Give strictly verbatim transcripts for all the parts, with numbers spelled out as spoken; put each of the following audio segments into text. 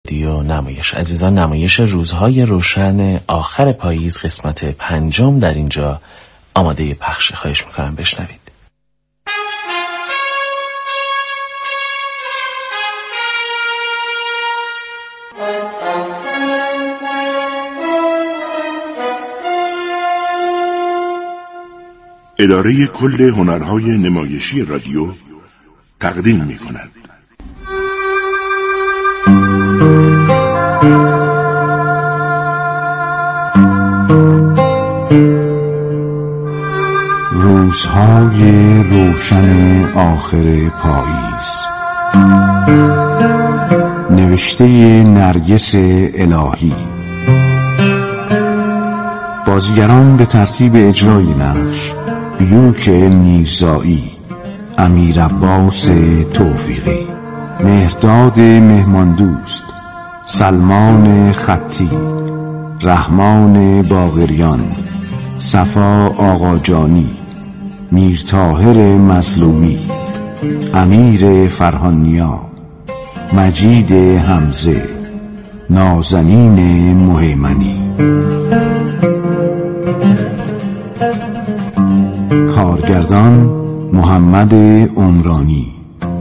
رادیو نمایش. عزیزان، نمایش روزهای روشن آخر پاییز قسمت پنجم در اینجا آماده پخش. خواهش میکنم بشنوید. اداره کل هنرهای نمایشی رادیو تقدیم می کند. روزهای روشن آخر پاییز، نوشته نرگس الهی. بازیگران به ترتیب اجرای نقش: بیوک میرزایی، امیر عباس توفیقی، مهرداد مهماندوست، سلمان خطی، رحمان باقریان، صفا آقاجانی، میرطاهر مظلومی، امیر فرهانیا، مجید حمزه، نازنین مهیمنی. کارگردان محمد عمرانی.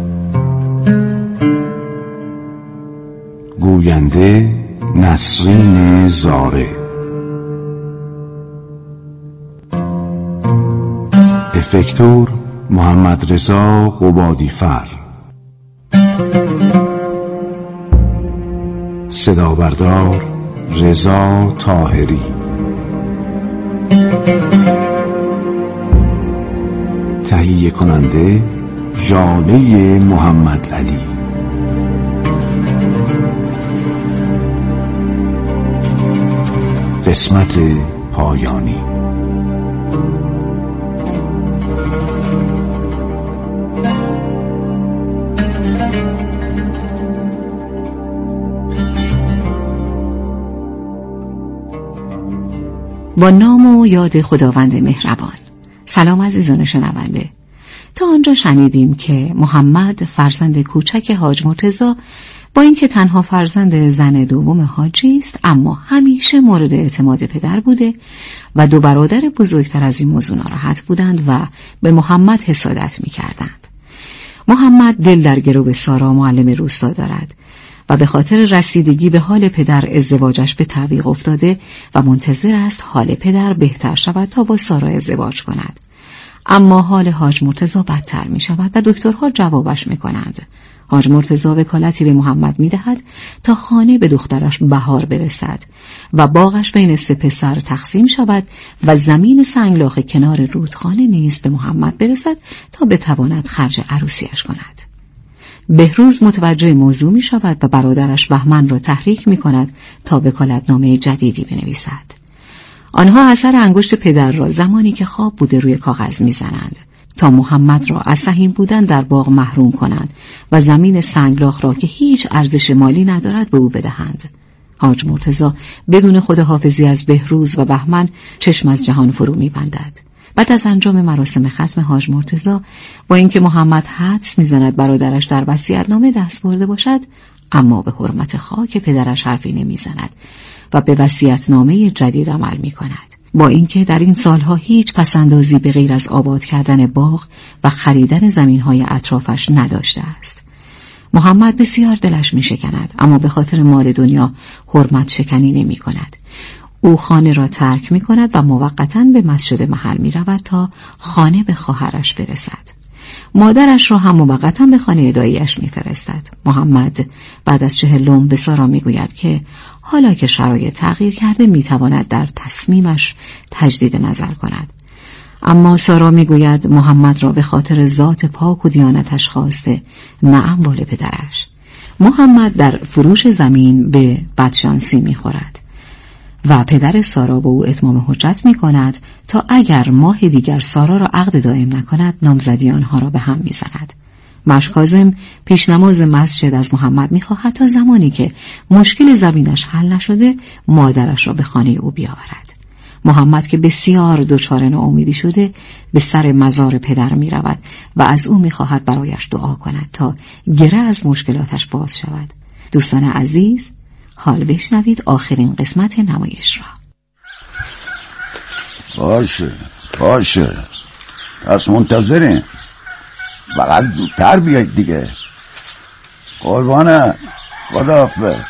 گوینده نسرین زاره. افکتور محمد رضا قبادیفر. صدابردار رضا طاهری. تهیه کننده ژاله محمد علی. قسمت پایانی. با نام و یاد خداوند مهربان. سلام عزیزان شنونده. تا آنجا شنیدیم که محمد فرزند کوچک حاج مرتضی با اینکه تنها فرزند زن دوم حاجی است، اما همیشه مورد اعتماد پدر بوده و دو برادر بزرگتر از این موضوع ناراحت بودند و به محمد حسادت می‌کردند. محمد دل در گرو سارا معلم روستا دارد و به خاطر رسیدگی به حال پدر ازدواجش به تعویق افتاده و منتظر است حال پدر بهتر شود تا با سارا ازدواج کند. اما حال حاج مرتضی بدتر می شود و دکترها جوابش می کنند. حاج مرتضی وکالتی به محمد می دهد تا خانه به دخترش بهار برسد و باغش بین سه پسر تقسیم شود و زمین سنگلاخ کنار رودخانه نیز به محمد برسد تا بتواند خرج عروسیش کند. بهروز متوجه موضوع می شود و برادرش بهمن را تحریک می کند تا وکالتنامه جدیدی بنویسد. آنها اثر انگشت پدر را زمانی که خواب بوده روی کاغذ می زنند تا محمد را از سهیم بودن در باغ محروم کنند و زمین سنگلاخ را که هیچ ارزش مالی ندارد به او بدهند. حاج مرتضی بدون خداحافظی از بهروز و بهمن چشم از جهان فرو می بندد. بعد از انجام مراسم ختم حاج مرتضی، با اینکه محمد حدس می‌زند برادرش در وصیت‌نامه دست برده باشد، اما به حرمت خاک پدرش حرفی نمی‌زند و به وصیت‌نامه جدید عمل می‌کند. با اینکه در این سالها هیچ پسندازی به غیر از آباد کردن باغ و خریدن زمین‌های اطرافش نداشته است. محمد بسیار دلش می‌شکند، اما به خاطر مال دنیا حرمت شکنی نمی‌کند. او خانه را ترک می کند و موقتاً به مسجد محل می رود تا خانه به خواهرش برسد. مادرش را هم موقتاً به خانه داییش می فرستد. محمد بعد از چهلم به سارا می گوید که حالا که شرایط تغییر کرده می تواند در تصمیمش تجدید نظر کند. اما سارا می گوید محمد را به خاطر ذات پاک و دیانتش خواسته، نه اموال پدرش. محمد در فروش زمین به بدشانسی می خورد و پدر سارا به او اتمام حجت می کند تا اگر ماه دیگر سارا را عقد دائم نکند نامزدی آنها را به هم می زند. مشک کاظم پیش نماز مسجد از محمد می خواهد تا زمانی که مشکل زمینش حل نشده مادرش را به خانه او بیاورد. محمد که بسیار دچار ناامیدی شده به سر مزار پدر می رود و از او می خواهد برایش دعا کند تا گره از مشکلاتش باز شود. دوستان عزیز، حال بشنوید آخرین قسمت نمایش را. باشه باشه، پس منتظریم، فقط زودتر بیایید دیگه. قربانه، خداحافظ.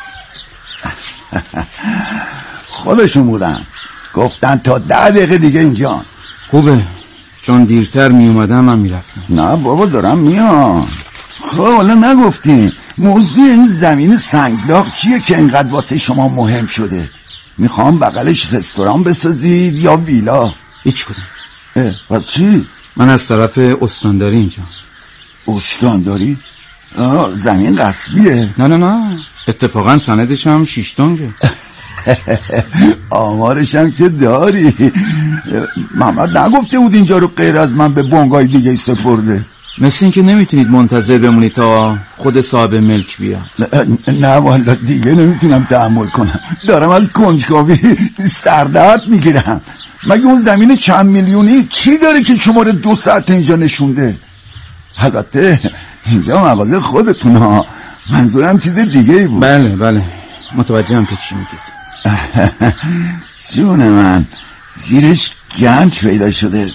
خودشون بودن، گفتن تا ده دقیقه دیگه اینجا. خوبه، چون دیرتر می اومدم من میرفتم. نه بابا دارم میام. خب حالا نگفتیم موضوع این زمین سنگلاق چیه که اینقدر واسه شما مهم شده؟ میخوام بغلش رستوران بسازید یا ویلا؟ هیچ کدوم. اه پس چی؟ من از طرف استانداری اینجا. استانداری؟ آه زمین غصبیه؟ نه نه نه، اتفاقا سندش هم شیش تنگه. آمارش هم که داری. محمد نگفته بود اینجا رو غیر از من به بنگای دیگه سپرده؟ مثل این که نمیتونید منتظر بمونید تا خود صاحب ملک بیاد. نه والا دیگه نمیتونم تحمل کنم، دارم از کنجکاوی سردرد میگیرم. مگه اون زمین چند میلیونی چی داره که شما رو دو ساعت اینجا نشونده؟ البته اینجا مغازه خودتون ها، منظورم چیز دیگه ای بود. بله بله متوجهم که چی میگید. جون من، زیرش گنج پیدا شده.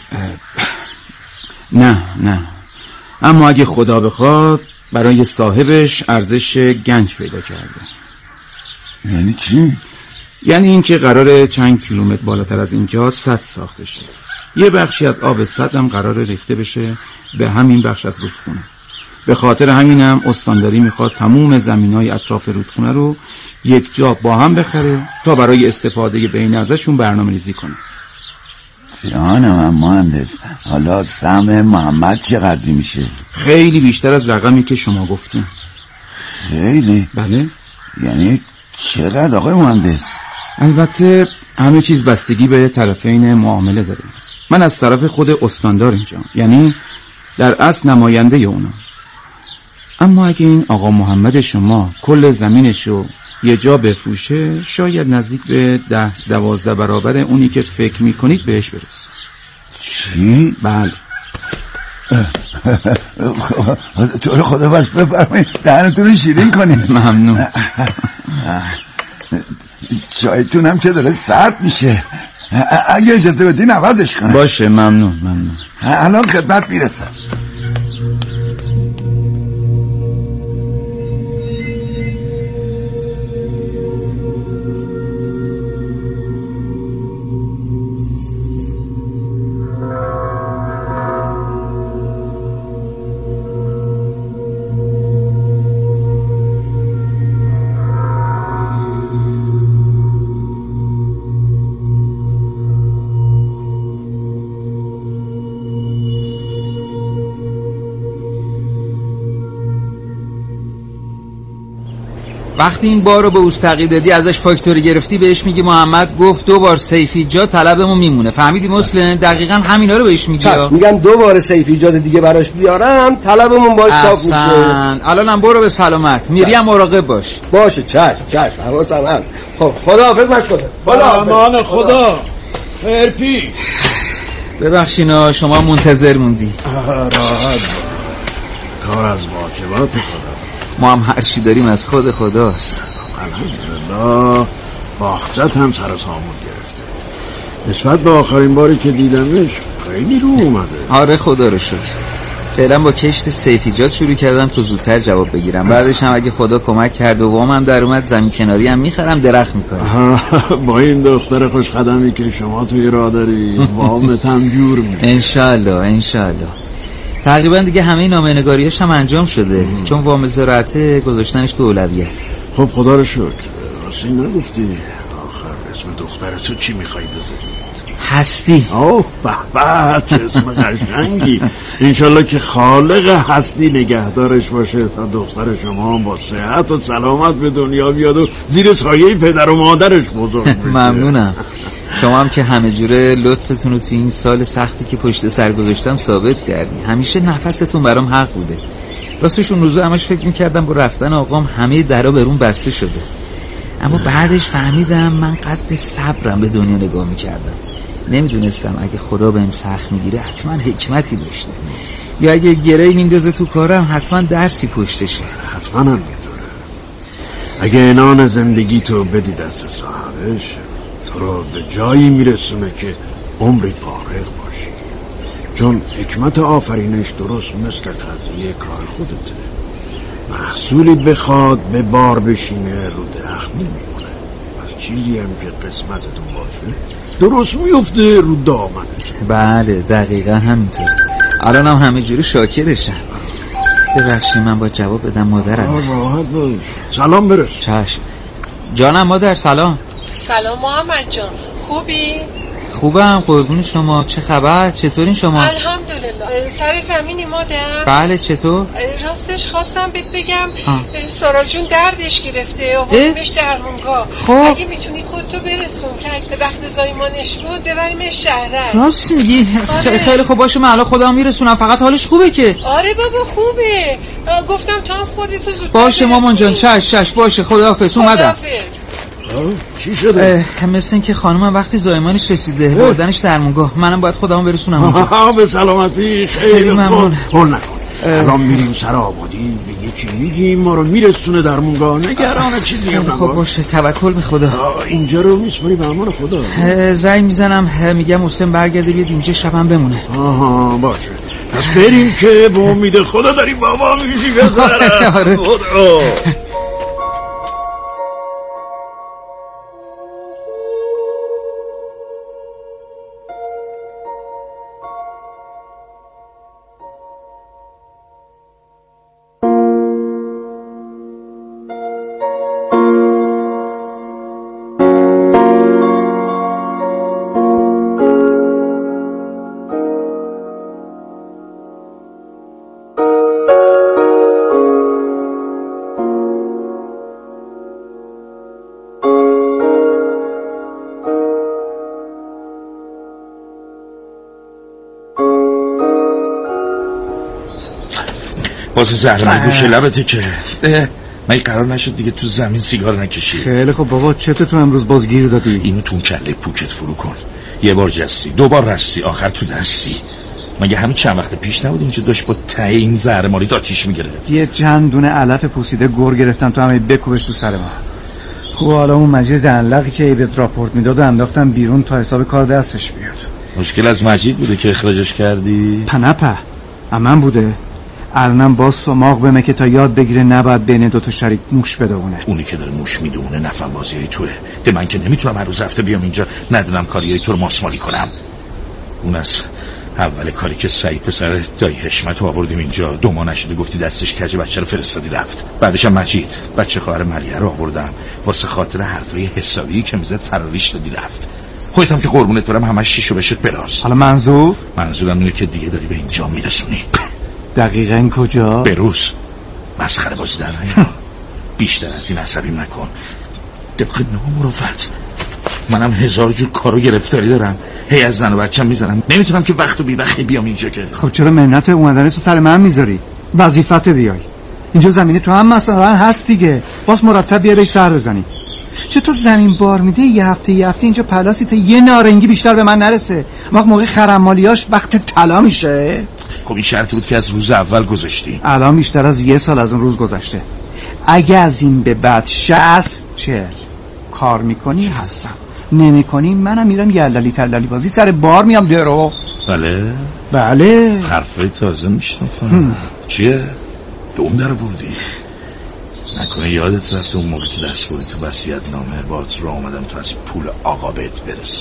نه نه، اما اگه خدا بخواد برای صاحبش ارزش گنج پیدا کرده. یعنی چی؟ یعنی این که قراره چند کیلومتر بالاتر از اینجا سد ساخته شه. یه بخشی از آب سد هم قراره ریخته بشه به همین بخش از رودخونه. به خاطر همینم استانداری میخواد تموم زمینای اطراف رودخونه رو یک جا با هم بخره تا برای استفاده بین ازشون برنامه ریزی کنه. جان من مهندس، حالا سهم محمد چقدر میشه؟ خیلی بیشتر از رقمی که شما گفتین. خیلی؟ بله. یعنی چقدر آقای مهندس؟ البته همه چیز بستگی به طرفین معامله داره. من از طرف خود استاندار اینجا، یعنی در اصل نماینده اونا. اما اگه این آقا محمد شما کل زمینشو یه جا بفروشه، شاید نزدیک به ده دوازده برابر اونی که فکر میکنید بهش برسه. چی؟ بله. تو رو خدا بس بفرمایید دهنتون رو شیرین کنید. ممنون. چایتون که داره سرد میشه، اگه اجازه بدین عوضش کنم. باشه ممنون ممنون. الان خدمت میرسم. وقتی این بار رو به اوستقی دادی ازش فاکتوری گرفتی، بهش میگی محمد گفت دو بار سیف ایجاد طلبمون میمونه. فهمیدی مسلم؟ دقیقاً همینا رو بهش میگی. میگم دو بار سیف ایجاد دیگه براش بیارم طلبمون باش صاف میشه. الانم برو به سلامت. میریم مراقب باش. باشه چشم چشم حواسم هست. خب خداحافظ مشکوته. امان خدا. خیر پیش. ببخشینا شما منتظر موندی. راحت کار از واجبات خدا. ما هم هر چی داریم از خود خداست. الحمدلله. باختت هم سر سامون گرفته. نسبت به آخرین باری که دیدمش خیلی رو اومده. آره خدا رو شکر. فعلا با کشت سیف ایجاد شروع کردم تو زودتر جواب بگیرم. بعدش هم اگه خدا کمک کرد و وامم در اومد زمین کناری هم میخرم درخت میکنم. با این دختر خوش قدمی که شما توی راه داری وامت هم جور میشه. انشالله انشالله. تقریبا دیگه همه نامه‌نگاریاش هم انجام شده. ام. چون وام زراعت گذاشتنش تو اولویت. خب خدا رو شکر. راستی نگفتی آخر اسم دخترتو چی میخوای بذاری؟ هستی. اوه به به چه اسم قشنگی. انشالله که خالق هستی نگهدارش باشه تا دختر شما با صحت و سلامت به دنیا بیاد و زیر سایه پدر و مادرش بزرگ بشه. ممنونم. شما هم که همه جوره لطفتون رو تو این سال سختی که پشت سر گذاشتم ثابت کردی. همیشه نفستون برام حق بوده. راستش اون روزا همش فکر میکردم با رفتن آقام همه درا برون بسته شده. اما بعدش فهمیدم من قد صبرم به دنیا نگاه میکردم. نمیدونستم اگه خدا بهم سخت میگیره حتما حکمتی داشته، یا اگه گره میندازه تو کارم حتما درسی پشتشه. حتما هم میدونه. اگه عنان زندگی تو بدی دست صاحبش، تو رو به جایی میرسونه که عمری فارغ باشی، چون حکمت آفرینش درست مثل قضیه کار خودته. محصولی بخواد به بار بشینه رو درخت نمیمونه، از چیزی هم که قسمتتون باشه درست میفته رو دامنش. بله دقیقا همینطور. الان هم همه جوری شاکرشم. ببخشید من با جواب بدم مادرم. راحت باش. سلام برس. چشم. جانم مادر سلام. سلام محمد جان، خوبی؟ خوبم قربون شما. چه خبر؟ چطورین شما؟ الحمدلله. سر زمینی مادر؟ بله چطور؟ راستش خواستم بهت بگم سارا جون دردش گرفته آوردیمش درمونگاه. خب اگه میتونی خودتو برسون که اگه وقت زایمانش بود ببریمش شهرک. راست میگی؟ آره. خیلی خوب باشه من الان خودم میرسونم، فقط حالش خوبه که؟ آره بابا خوبه. گفتم تو هم خودتو زودتر باشه مامان جان. چش چش باشه. خداحافظ. اومدم. چی شده؟ مثل این که خانومم وقتی زایمانش رسیده بردنش درمونگاه، منم باید خودمو برسونم اونجا. به سلامتی. خیلی ممنون. هول نکن. الان میریم سر آبادی به یکی میگیم ما رو میرسونه درمونگاه، نگران چیزی هم نباش. خب باشه توکل به خدا. اینجا رو میسپاری به امان خدا. زنگ میزنم میگم مسلم برگرده بیاد اینجا شبم بمونه. آها باشه. پس بریم که به امید خدا داریم بابا میشی بذارم. آره. واسه زهر گوش لبته که من قرار نشد دیگه تو زمین سیگار نکشی. خیلی خب بابا چته تو امروز باز گیر دادی؟ اینو تو کله پوکت فرو کن. یه بار جستی، دو بار رستی، آخر تو دستی. مگه همین چند وقت پیش نبود اینجا داشت با ته این زهر ماری آتیش میگرفت؟ یه چند دونه علف پوسیده گر گرفتم تو همه بکوبش تو سر ما. خب حالا اون مجید دنلقی که ایبت راپورت میداد و انداختم بیرون تا حساب کار دستش بیاد. مشکل از مجید بوده که اخراجش کردی؟ پنپه امن بوده. الانم باز سماق بمه که تا یاد بگیره نباید بین دوتا شریک موش بدونه. اونی که داره موش میدونه نفهم بازی های توه. ده من که نمیتونم هر روز رفته بیام اینجا ندونم کاری های تو رو ماسمالی کنم. اون از اول کاری که سعید پسر دایی حشمت رو آوردیم اینجا دو ماه نشده گفتی دستش کج بچه رو فرستادی رفت. بعدش هم مجید بچه خواهر ملیحه رو آوردم واسه خاطر حرفای حسابی که میزد فراریش دادی رفت. خودت هم که قربونت برم همش شیشو بشت بلاس. حالا منظور؟ منظورم اینه که دیگه داری به اینجا میرسونی. دقیقاً کجا؟ بروز. مسخره بازی در نیا. بیشتر از این عصبی نکن. طبق نامروت منم هزار جور کارو گرفتاری دارم. هی از زن و بچه‌م میزنم. نمیتونم که وقت و بی وقتی بیام اینجا که. خب چرا منت اومدن تو سر من میذاری؟ وظیفت بیای. اینجا زمینه تو هم مثلا هست دیگه. باز مرتب بیا بهش سر بزنی. چطور زمین بار میده یه هفته یه هفته اینجا پلاسی تا یه نارنگی بیشتر به من نرسه. وقت موقع خرمالیاش وقت طلا میشه. خب این شرطی بود که از روز اول گذاشتی. الان بیشتر از یه سال از اون روز گذشته. اگه از این به بعد شصت چهل کار میکنی هستم، نمی کنی منم میرم یللی تللی بازی سر بار میام درو. بله بله حرفای تازه میشنفم. چیه؟ دوم در بردی؟ نکنه یادت رفته اون موقع که دست بودی تو وصیت نامه باهات رو آمدم تو از پول آقا بهت برسه.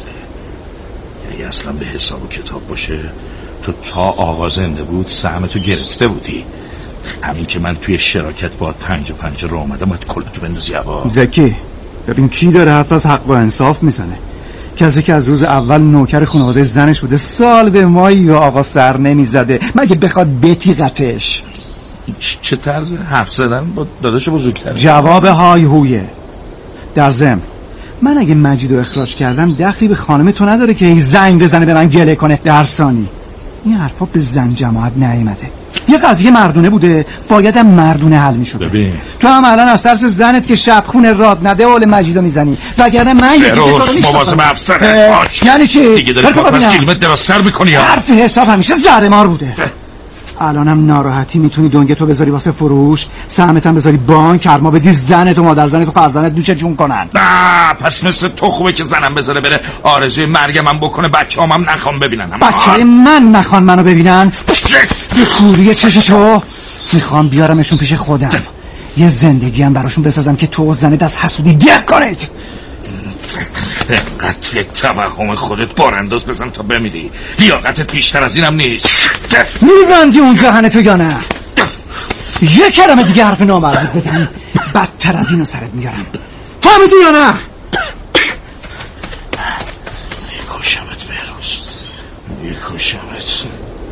یعنی اصلا به حساب و کتاب باشه تو تا آقا زنده بود سهمتو گرفته بودی. همین که من توی شراکت باهات پنج و پنج رو آمدم باید کلتو بندازی هوا. زکی ببین کی داره حرف از حق و انصاف میزنه؟ کسی که از روز اول نوکر خانواده زنش بوده سال به مایی و آقا سر نمیزده مگه بخواد بتیغتش. چه طرز حرف زدن با داداش بزرگتر؟ جواب های هویه. در ضمن من اگه مجید رو اخراج کردم دخلی به خانم تو نداره که زنگ بزنه به من گله کنه. در ثانی این حرفا به زن جماعت نیامده. یه قضیه مردونه بوده بایدم مردونه حل میشد. ببین تو هم الان از ترس زنت که شب خونه راد نده اول مجیدو میزنی وگرنه من یکی کارو مواظب افسر. یعنی چی؟ دیگه داری کار پس کلمت دراز سر میکنی. حرف حساب همیشه زهر مار بوده. الانم ناراحتی میتونی دنگتو بذاری واسه فروش، سهمت هم بذاری بانک، کرما بدی زنت و مادر زنت و فرزندت نوچ جون کنن. نه پس مثل تو خوبه که زنم بذاره بره آرزوی مرگم هم بکنه، بچه‌ام هم نخوام ببینن. بچه‌های من نخوان منو ببینن؟ به کوری چش تو میخوام بیارمشون پیش خودم، یه زندگی هم براشون بسازم که تو و زنت از حسودی گه کنید. اینقدر یک توهم خودت بارانداز بزن تا بمیری، لیاقتت بیشتر از اینم نیست. میبندی اون دهنتو یا نه؟ یه کلمه دیگه حرف نامربوط بزنی بدتر از اینو سرت میارم، فهمیدی یا نه؟ میکشمت بهروز، میکشمت.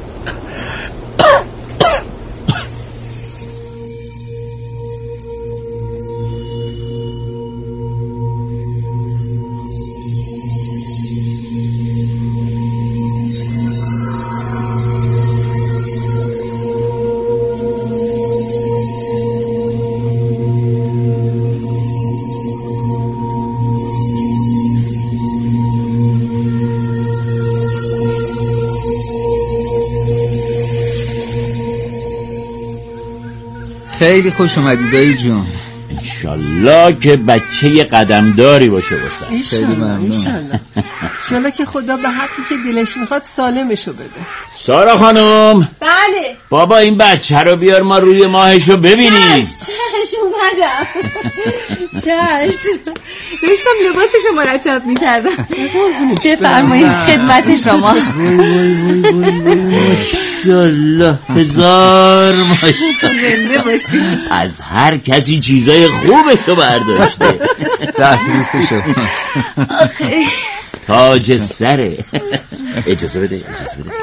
خیلی خوش اومدی دایی جون. انشالله که بچه قدمداری باشه واسه. خیلی ممنون. انشالله که خدا به حقی که دلش میخواد سالمشو بده. سارا خانم. بله بابا این بچه رو بیار ما روی ماهشو ببینیم. چش اومدم. چش داشتم لباسشو مرتب میکردم. بفرمایید خدمت شما. ماشاءالله هزار ماشاءالله. از هر کسی چیزای خوبشو برداشته. دستریس شماست. تاج سره. اجازه بده اجازه بده.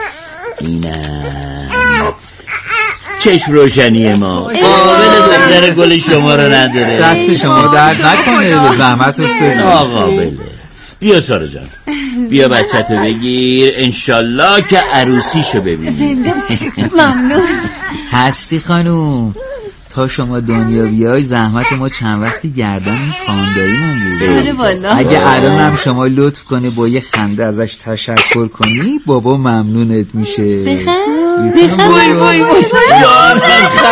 اینم چشم روشنی ما. قابل دختر گل شما رو نداره. دست شما درد نکنه، به زحمت افتاد. قابله. بیا سارا جان بیا بچه‌تو بگیر، انشالله که عروسیشو ببینی. ممنون. هستی خانوم، تا شما دنیا بیای زحمت ما چند وقتی گردن این خانداییمون بوده. والا اگه الانم شما لطف کنی با یه خنده ازش تشکر کنی بابا ممنونت میشه. بخند بخند وای وای وای جان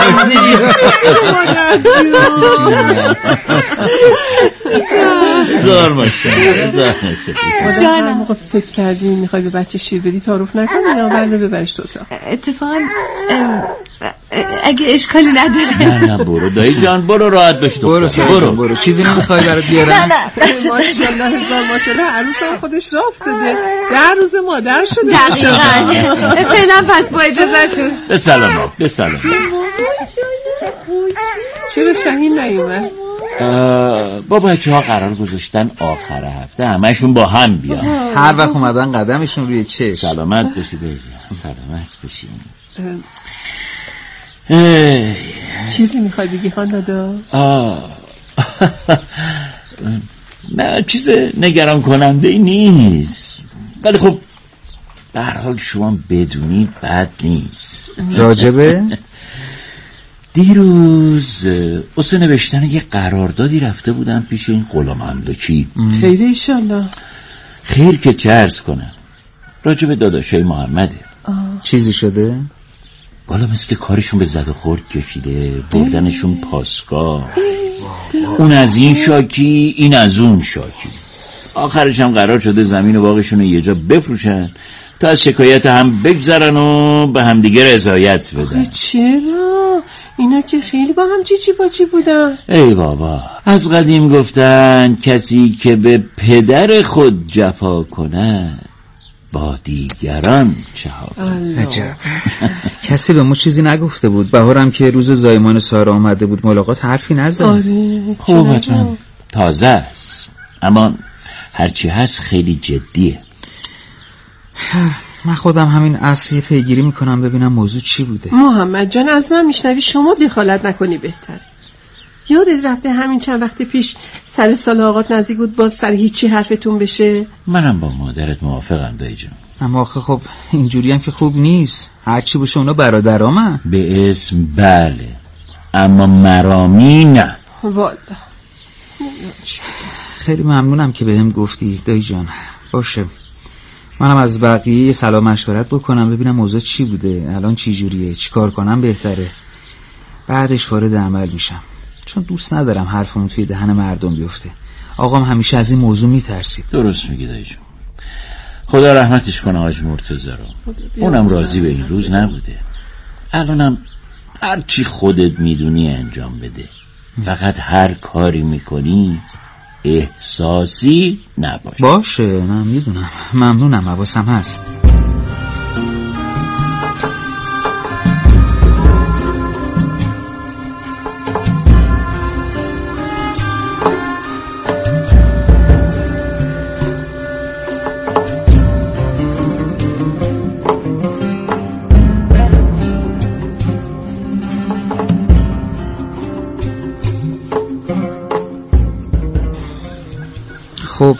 زار ماشاءالله زار ماشاءالله. جانم موقع فکر کردی میخوای به بچه شیر بدی تعارف نکنی یا بنده ببرش تو اتاق؟ اتفاقا اگه اشکالی نداره. نه نه برو دایی جان برو راحت بش تو برو برو برو چیزی نمیخوای برات بیارم؟ نه نه ماشاءالله هزار ماشاءالله عروس هم خودش راه افتاده، در روز مادر شده. دقیقاً. فعلا پس با اجازهتون به سلامت به سلامت. چرا شاهین نیومد؟ با بچه ها قرار گذاشتن آخر هفته همشون با هم بیان. هر وقت اومدن قدمشون روی چشم. سلامت بشید سلامت بشید. چیزی میخوای بگی خان دادا؟ نه چیز نگران کننده ای نیست، ولی خب به هر حال شما بدونید بد نیست. راجبه؟ دیروز واسه نوشتن یه قراردادی رفته بودم پیش این غلام املاکی. خیره ایشالله. خیر که چه عرض کنم، راجب داداشای محمده. آه. چیزی شده؟ بالا مثل که کارشون به زد و خورد کشیده، بردنشون پاسگاه، اون از این شاکی این از اون شاکی. آخرش هم قرار شده زمین و باغشون رو یه جا بفروشن تا از شکایت هم بگذرن و به همدیگه رضایت بدن. چرا؟ اینا که خیلی با هم چیچی باچی بودن. ای بابا از قدیم گفتن کسی که به پدر خود جفا کنه با دیگران چه ها. عجب. کسی به ما چیزی نگفته بود. بهارم که روز زایمان سارا آمده بود ملاقات حرفی نزد. آره خوب حتما تازه است، اما هرچی هست خیلی جدیه. من خودم همین اصلی پیگیری میکنم ببینم موضوع چی بوده. محمد جان از من میشنوی شما دخالت نکنی بهتره. یادت رفته همین چند وقت پیش سر سال آقات نزدیک بود باز سر هیچی حرفتون بشه؟ منم با مادرت موافقم دایی جان. اما آخه خب اینجوری هم که خوب نیست، هرچی باشه اونا برادرامن. به اسم بله اما مرامی نه. والا خیلی ممنونم که بهم گفتی دایی جان. باشه منم از بقیه سلام مشورت بکنم ببینم موضوع چی بوده، الان چی جوریه، چی کار کنم بهتره، بعدش وارد عمل میشم. چون دوست ندارم حرفمون توی دهن مردم بیفته. آقام همیشه از این موضوع میترسید. درست میگی دایی جون. خدا رحمتش کنه حاج مرتضی رو. اونم راضی به این روز نبوده. الانم هر چی خودت میدونی انجام بده. فقط هر کاری میکنی احساسی نباشه. باشه، نه میدونم. ممنونم، حواسم هست. خب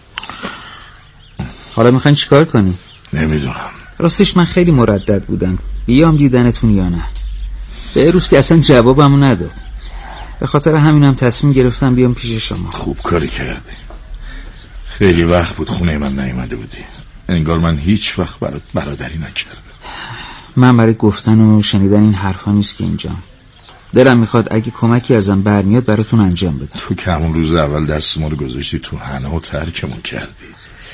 حالا میخواین چیکار کنی؟ نمیدونم. راستش من خیلی مردد بودم بیام دیدنتون یا نه. به روز که اصلا جوابمو نداد. به خاطر همینم تصمیم گرفتم بیام پیش شما. خوب کاری کردی. خیلی وقت بود خونه من نیومده بودی. انگار من هیچ وقت برات برادری نکردم. من برای گفتن و شنیدن این حرفا نیست که اینجا. دلم میخواد اگه کمکی ازم برمیاد براتون انجام بدم. تو که همون روز اول دست ما رو گذاشتی تو حنا و ترکمون کردی.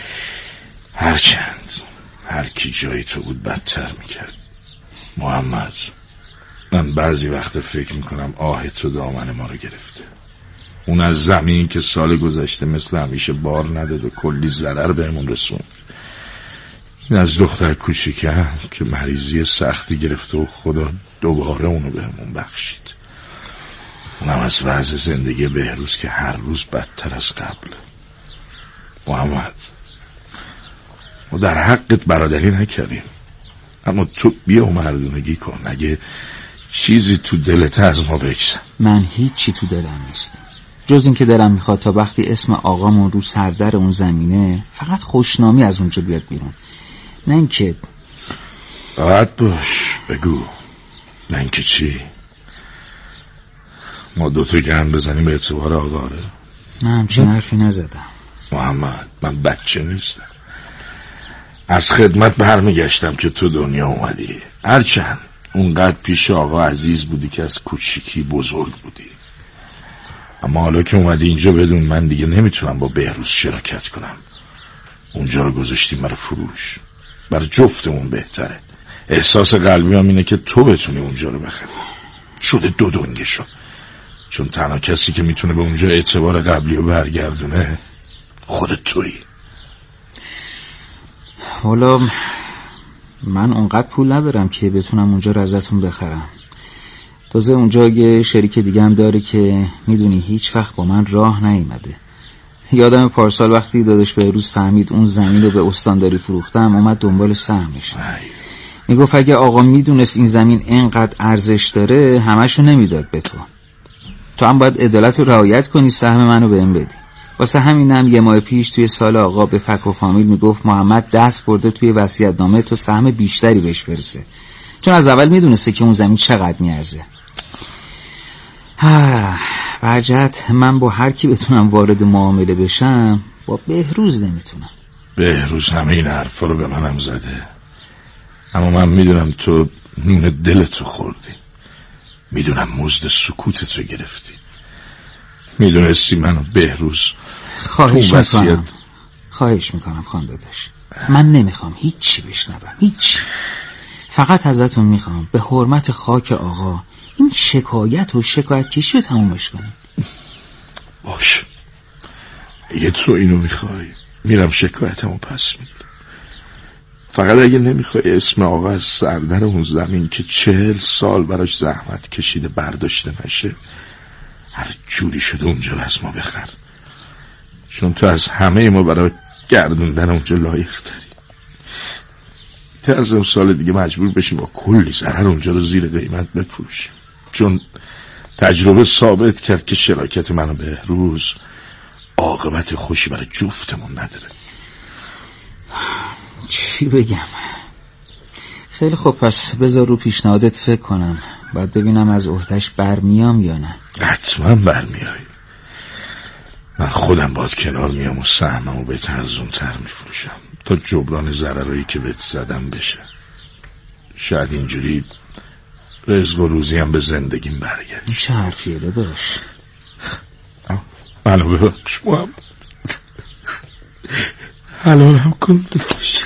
هرچند هر کی جای تو بود بدتر میکرد. محمد، من بعضی وقت فکر میکنم آه تو دامن ما رو گرفته. اون از زمین که سال گذشته مثل همیشه بار نداد و کلی ضرر بهمون رسوند. این از دختر کوچیکم که مریضی سختی گرفته و خدا دوباره اونو بهمون بخشید. اونم از وضع زندگی بهروز که هر روز بدتر از قبل. محمد، ما در حقت برادری نکردیم، اما تو بیا و مردونگی کن. اگه چیزی تو دلت از ما بگذر. من هیچی تو دلم نیست جز این که دلم میخواد تا وقتی اسم آقامون رو سردر اون زمینه فقط خوشنامی از اونجا بیاد بیرون. نه اینکه راحت باش، بگو. نه اینکه چی؟ ما دوتا گرم بزنیم به اعتبار آقاره؟ نه همچین حرفی نزدم. محمد، من بچه نیستم. از خدمت برمیگشتم که تو دنیا اومدی. هرچند اونقدر پیش آقا عزیز بودی که از کوچیکی بزرگ بودی، اما حالا که اومدی اینجا بدون من دیگه نمیتونم با بهروز شراکت کنم. اونجا رو گذاشتیم برای فروش. برای جفتمون بهتره. احساس قلبی هم اینه که تو بتونی اونجا رو بخری. شده دو دنگه شد. چون تنها کسی که میتونه به اونجا اعتبار قبلی رو برگردونه خودت تویی. حالا من اونقدر پول ندارم که بتونم اونجا رو ازتون بخرم. تازه اونجا یه شریک دیگه هم داره که میدونی هیچ وقت با من راه نیامده. یادم پارسال وقتی داداش بهروز فهمید اون زمین رو به استانداری فروختم اومد دنبال سهمش. میگفت اگه آقا میدونست این زمین اینقدر ارزش داره همشو نمیداد به تو. تو هم باید عدالت رو رعایت کنی، سهم منو بهم بدی. واسه همینم یه ماه پیش توی سال آقا به فک و فامیل میگفت محمد دست برده توی وصیت‌نامه تو سهم بیشتری بهش برسه، چون از اول میدونسته که اون زمین چقدر میارزه. برجت من با هر کی بتونم وارد معامله بشم، با بهروز نمیتونم. بهروز همه این حرفا رو به منم زده، اما من میدونم تو نون دلتو خوردی. میدونم مزد سکوتت رو گرفتی. میدونستی منو بهروز خواهش میکنم خواهش میکنم خان داداش، من نمیخوام هیچ چی بشنوم، هیچ. فقط ازتون میخوام به حرمت خاک آقا این شکایت و شکایت کشی رو تمومش کنیم. باش، اگه تو اینو میخوای میرم شکایتمو پس میگیرم. فقط اگه نمیخوای اسم آقا از سردر اون زمین که چهل سال براش زحمت کشیده برداشته نشه، هر جوری شده اونجا رو از ما بخر، چون تو از همه ما برای گردوندن اونجا لایق داری. تازه سال دیگه مجبور بشیم با کلی ضرر اونجا رو زیر قیمت بفروشیم، چون تجربه ثابت کرد که شراکت منو بهروز عاقبت خوشی برای جفتمون نداره. چی بگم؟ خیلی خوب، پس بذار رو پیشنهادت فکر کنم، باید ببینم از عهده‌اش برمیام یا نه. حتما برمیای. من خودم باید کنار میام و سهممو بهت ارزون‌تر میفروشم تا جبران ضررایی که بهت زدم بشه. شاید اینجوری رزق و روزی هم به زندگیم برگرد. این چه حرفیه داداش؟ منو ببخش محمد، حلالم کن داداش.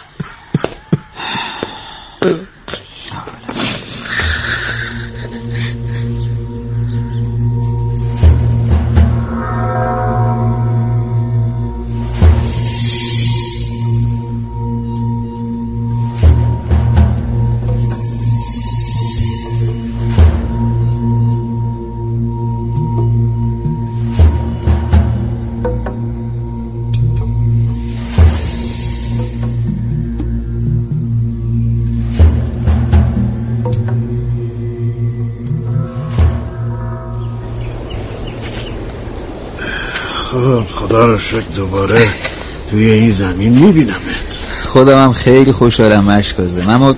خدا رو شکر دوباره توی این زمین میبینمت. خودم هم خیلی خوشحالم مشکازم، اما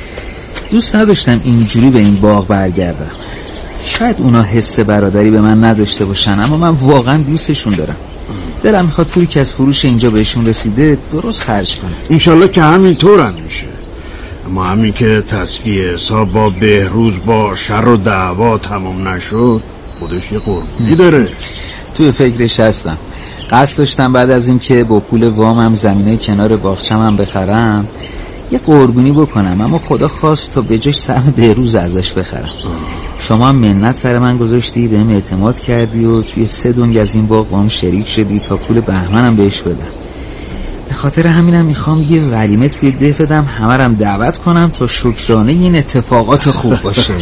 دوست نداشتم اینجوری به این باغ برگردم. شاید اونا حس برادری به من نداشته باشن، اما من واقعا دوستشون دارم. دلم میخواد پولی که از فروش اینجا بهشون رسیده درست خرج کنم. انشالله که همین طورم میشه، اما همین که تصفیه حساب با بهروز با شر و دعوا تمام نشد خودش یه قربونی داره. توی فکرش هستم. قصد داشتم بعد از این که با پول وامم زمینه کنار باغچه‌مم بخرم یه قربونی بکنم، اما خدا خواست تا به جاش سهم بهروز ازش بخرم. شما هم منت سر من گذاشتی، بهم اعتماد کردی و توی سه دنگ از این باغ با هم شریک شدی تا پول بهمنم بهش بدم. به خاطر همینم میخوام یه ولیمه توی ده بدم، همه رم دعوت کنم تا شکرانه این اتفاقات خوب باشه.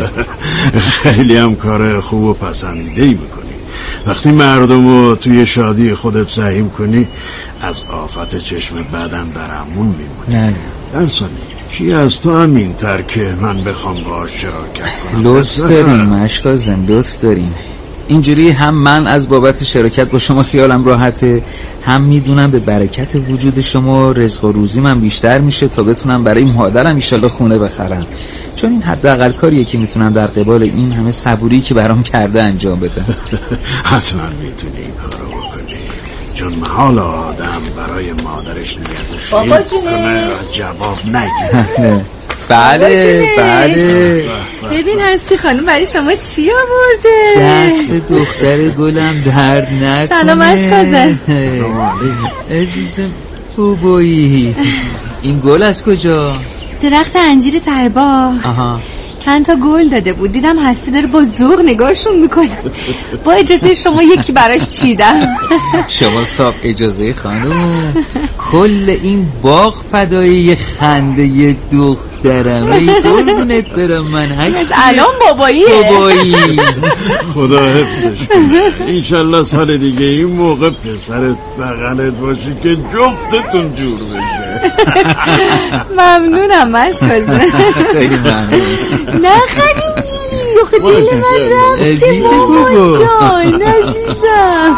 خیلی هم کار خوب و پسندیده‌ای میکنی. وقتی مردم رو توی شادی خودت سهیم کنی از آفت چشم بدن در امون میمونی. نه در ثانی کی از تو همین تر که من بخوام باهاش شراکت کنم؟ لطف داریم مشکازم، لطف داریم. اینجوری هم من از بابت شراکت با شما خیالم راحته، هم میدونم به برکت وجود شما رزق و روزی من بیشتر میشه تا بتونم برای مادرم انشالله خونه بخرم، چون این حداقل کاریه که میتونم در قبال این همه صبوری که برام کرده انجام بدم. حتما میتونی این کارو بکنی، چون محال آدم برای مادرش نیت خیر کنه جواب نگیره. بله بله. ببین هستی خانم برای شما چی آورده؟ دست دختر گلم درد نکنه. سلام اشکازه. سلام عزیزم بوبویی. این گل از کجا؟ درخت انجیر ته باغ. آها. چند تا گل داده بود، دیدم هستی داره با ذوق نگاهشون میکنه، با اجازه شما یکی براش چیدم. شما صاحب اجازه خانم. کل این باغ فدای یه خنده یه دخترم. ای قربونت برم من هستی. الان باباییه. بابایی. خدا حفظش کنه. انشالله سال دیگه این موقع پسرت بغلت باشه که جفتتون جور بشه. ممنونم مشکازه. خیلی ممنون. نه خلیجی آخه دل من رفته ماما جان عزیزم.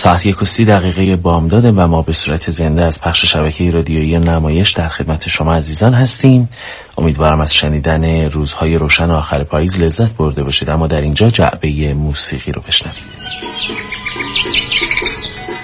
ساعت یک و سی دقیقه بامداد و ما به صورت زنده از پخش شبکه رادیویی نمایش در خدمت شما عزیزان هستیم. امیدوارم از شنیدن روزهای روشن آخر پاییز لذت برده باشید، اما در اینجا جعبه موسیقی رو بشنوید.